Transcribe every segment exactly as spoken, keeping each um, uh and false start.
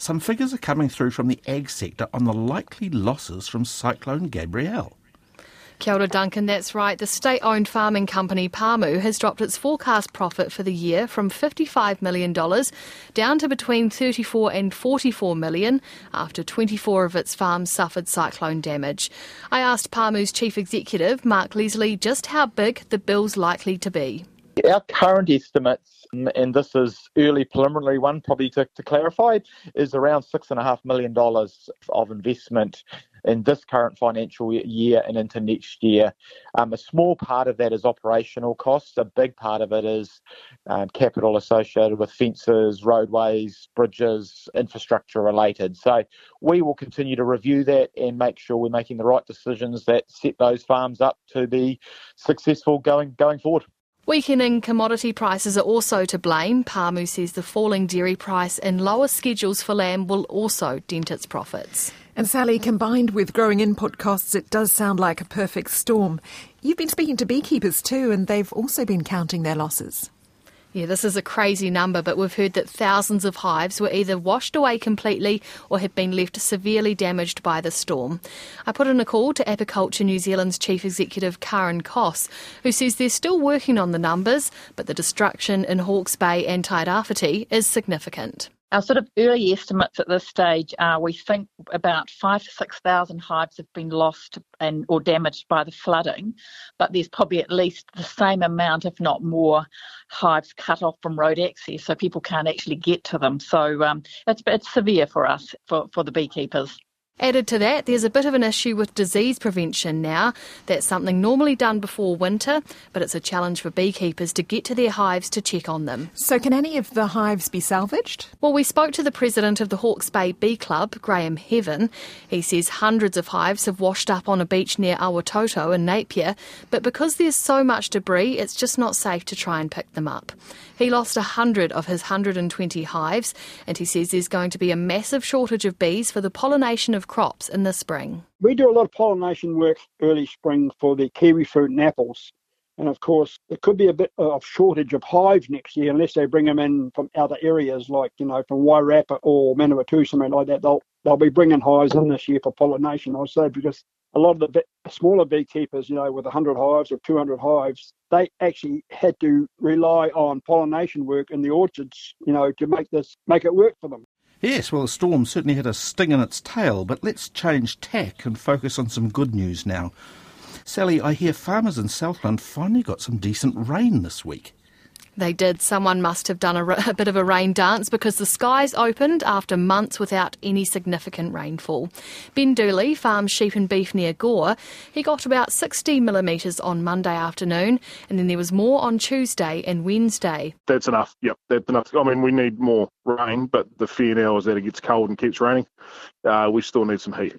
some figures are coming through from the ag sector on the likely losses from Cyclone Gabrielle. Kia ora, Duncan, that's right. The state-owned farming company Pāmu has dropped its forecast profit for the year from fifty-five million dollars down to between thirty-four and forty-four million dollars after twenty-four of its farms suffered cyclone damage. I asked Pāmu's chief executive, Mark Leslie, just how big the bill's likely to be. Our current estimates, and this is early preliminary one, probably to, to clarify, is around six point five million dollars of investment in this current financial year and into next year. Um, a small part of that is operational costs. A big part of it is um, capital associated with fences, roadways, bridges, infrastructure related. So we will continue to review that and make sure we're making the right decisions that set those farms up to be successful going going forward. Weakening commodity prices are also to blame. Pāmu says the falling dairy price and lower schedules for lamb will also dent its profits. And Sally, combined with growing input costs, it does sound like a perfect storm. You've been speaking to beekeepers too, and they've also been counting their losses. Yeah, this is a crazy number, but we've heard that thousands of hives were either washed away completely or have been left severely damaged by the storm. I put in a call to Apiculture New Zealand's Chief Executive Karen Koss, who says they're still working on the numbers, but the destruction in Hawke's Bay and Tairāwhiti is significant. Our sort of early estimates at this stage are we think about five to six thousand hives have been lost and or damaged by the flooding, but there's probably at least the same amount, if not more, hives cut off from road access, so people can't actually get to them. So um, it's it's severe for us, for, for the beekeepers. Added to that, there's a bit of an issue with disease prevention now. That's something normally done before winter, but it's a challenge for beekeepers to get to their hives to check on them. So can any of the hives be salvaged? Well, we spoke to the president of the Hawke's Bay Bee Club, Graham Heaven. He says hundreds of hives have washed up on a beach near Awatoto in Napier, but because there's so much debris, it's just not safe to try and pick them up. He lost one hundred of his one hundred twenty hives, and he says there's going to be a massive shortage of bees for the pollination of crops in the spring. We do a lot of pollination work early spring for the kiwi fruit and apples. And of course, there could be a bit of shortage of hives next year unless they bring them in from other areas like, you know, from Wairarapa or Manawatu, something like that. They'll, they'll be bringing hives in this year for pollination, I'll say, because a lot of the bit, smaller beekeepers, you know, with one hundred hives or two hundred hives, they actually had to rely on pollination work in the orchards, you know, to make this make it work for them. Yes, well, the storm certainly had a sting in its tail, but let's change tack and focus on some good news now. Sally, I hear farmers in Southland finally got some decent rain this week. They did. Someone must have done a, a bit of a rain dance because the skies opened after months without any significant rainfall. Ben Dooley farms sheep and beef near Gore. He got about sixty millimetres on Monday afternoon, and then there was more on Tuesday and Wednesday. That's enough. Yep, that's enough. I mean, we need more rain, but the fear now is that it gets cold and keeps raining. Uh, we still need some heat.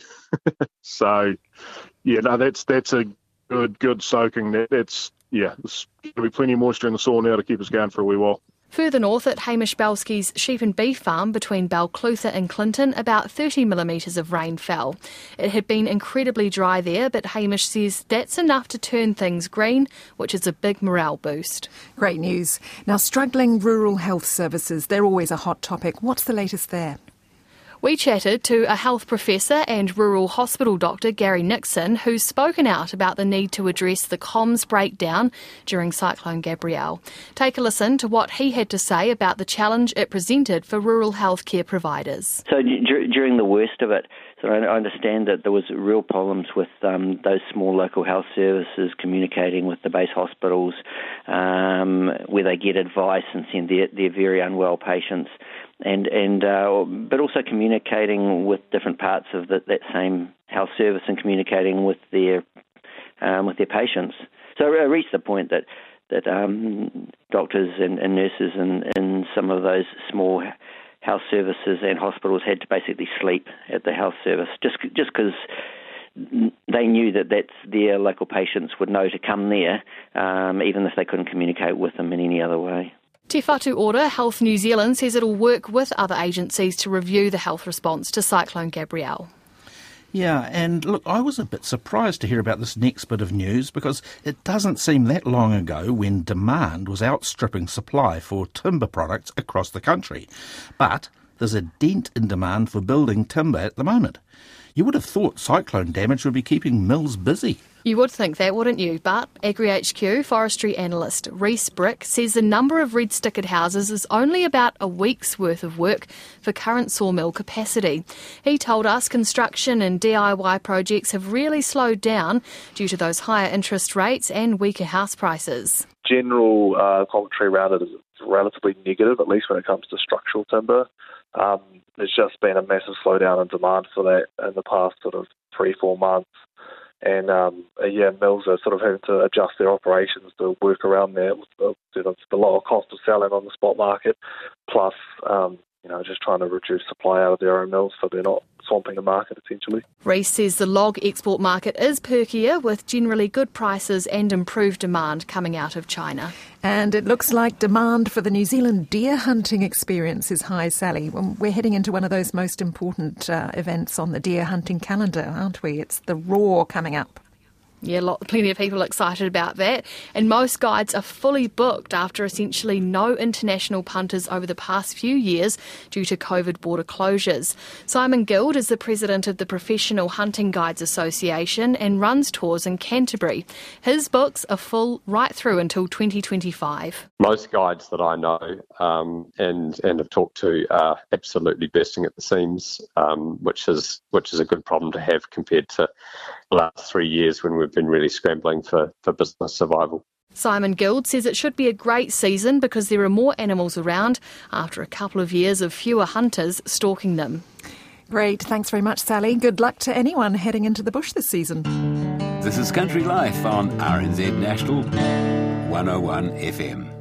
So, yeah, no, that's that's a good, good soaking. That, that's Yeah, there's going to be plenty of moisture in the soil now to keep us going for a wee while. Further north at Hamish Belsky's sheep and beef farm between Balclutha and Clinton, about thirty millimetres of rain fell. It had been incredibly dry there, but Hamish says that's enough to turn things green, which is a big morale boost. Great news. Now, struggling rural health services, they're always a hot topic. What's the latest there? We chatted to a health professor and rural hospital doctor, Gary Nixon, who's spoken out about the need to address the comms breakdown during Cyclone Gabrielle. Take a listen to what he had to say about the challenge it presented for rural healthcare providers. So d- during the worst of it, so I understand that there was real problems with um, those small local health services communicating with the base hospitals, um, where they get advice and send their, their very unwell patients. And and uh, but also communicating with different parts of the, that same health service and communicating with their um, with their patients. So I reached the point that that um, doctors and, and nurses in, in some of those small health services and hospitals had to basically sleep at the health service just just because they knew that that's their local patients would know to come there, um, even if they couldn't communicate with them in any other way. Te Whatu Ora, Health New Zealand, says it'll work with other agencies to review the health response to Cyclone Gabrielle. Yeah, and look, I was a bit surprised to hear about this next bit of news because it doesn't seem that long ago when demand was outstripping supply for timber products across the country. But there's a dent in demand for building timber at the moment. You would have thought cyclone damage would be keeping mills busy. You would think that, wouldn't you? But AgriHQ forestry analyst Rhys Brick says the number of red-stickered houses is only about a week's worth of work for current sawmill capacity. He told us construction and D I Y projects have really slowed down due to those higher interest rates and weaker house prices. General uh, commentary around it is relatively negative, at least when it comes to structural timber. Um, there's just been a massive slowdown in demand for that in the past sort of three, four months. And, um, yeah, mills are sort of having to adjust their operations to work around that with the, you know, the lower cost of selling on the spot market, plus, um, you know, just trying to reduce supply out of their own mills so they're not swamping the market, essentially. Rhys says the log export market is perkier, with generally good prices and improved demand coming out of China. And it looks like demand for the New Zealand deer hunting experience is high, Sally. We're heading into one of those most important uh, events on the deer hunting calendar, aren't we? It's the Roar coming up. Yeah, lot, plenty of people excited about that. And most guides are fully booked after essentially no international punters over the past few years due to COVID border closures. Simon Guild is the president of the Professional Hunting Guides Association and runs tours in Canterbury. His books are full right through until twenty twenty-five. Most guides that I know um, and and have talked to are absolutely bursting at the seams, um, which is which is a good problem to have compared to the last three years when we've been really scrambling for, for business survival. Simon Guild says it should be a great season because there are more animals around after a couple of years of fewer hunters stalking them. Great, thanks very much, Sally. Good luck to anyone heading into the bush this season. This is Country Life on R N Z National one oh one F M.